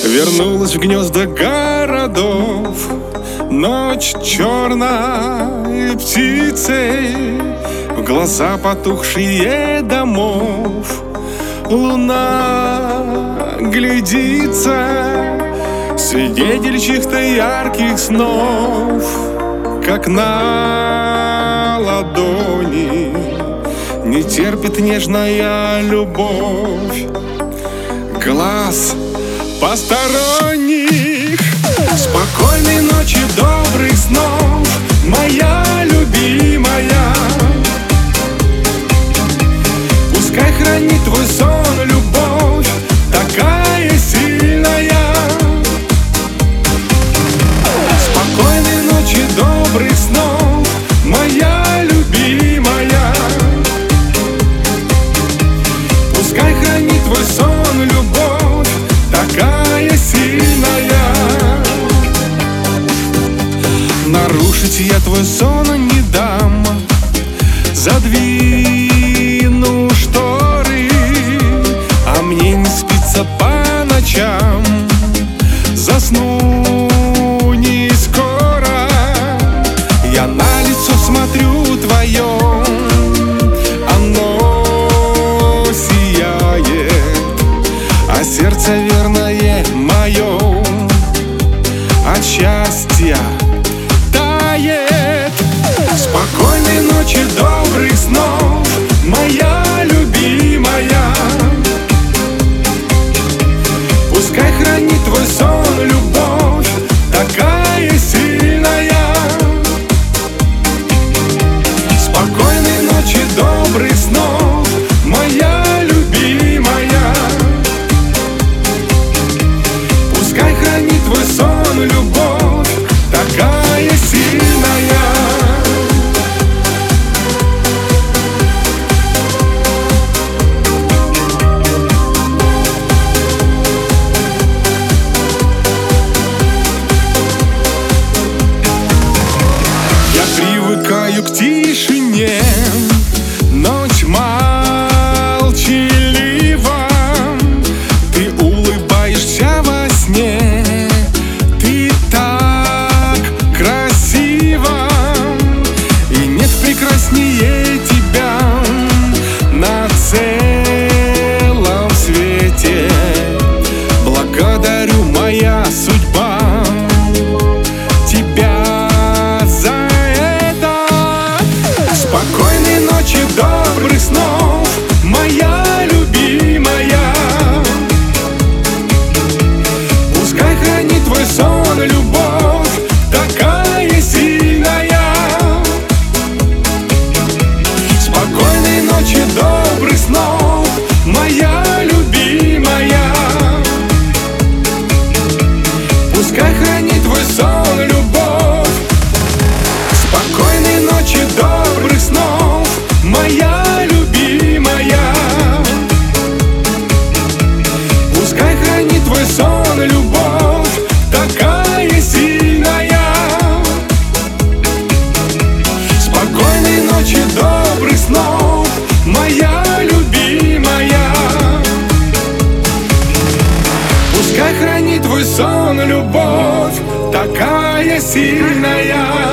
Вернулась в гнезда городов ночь черной птицей, в глаза потухшие домов луна глядится, свидетель чьих-то ярких снов, как на ладони не терпит нежная любовь глаз посторонних. Спокойной ночи, добрых снов, моя любимая. Пускай хранит твой сон любовь, такая сильная. Спокойной ночи, добрых снов, моя любимая. Пускай хранит твой сон любовь, такая сильная. Нарушить я твой сон не дам, задвину шторы, а мне не спится по ночам, засну не скоро. Я на лицо смотрю твое, оно сияет, а сердце верное мое от счастья тает. Спокойной ночи, добрых снов, моя любимая. Пускай хранит твой сон любовь, такая сильная. Спокойной ночи, добрых снов, моя любимая. Пускай хранит твой сон любовь, такая сильная. Я привыкаю к тишине, ночь молчалива. Ты улыбаешься во сне, ты так красива, и нет прекраснее тебя на целом свете. Благодарю, моя судьба, тебя за это. Спокойной ночи, добрых снов, моя любимая. Пускай хранит твой сон любовь, такая сильная. Спокойной ночи, добрых снов, моя любимая. Пускай хранит твой сон любовь. Спокойной ночи, добрых снов, моя любимая. Пускай хранит твой сон любовь, такая сильная. Спокойной ночи, добрых снов, моя любимая. Пускай хранит твой сон любовь, такая сильная.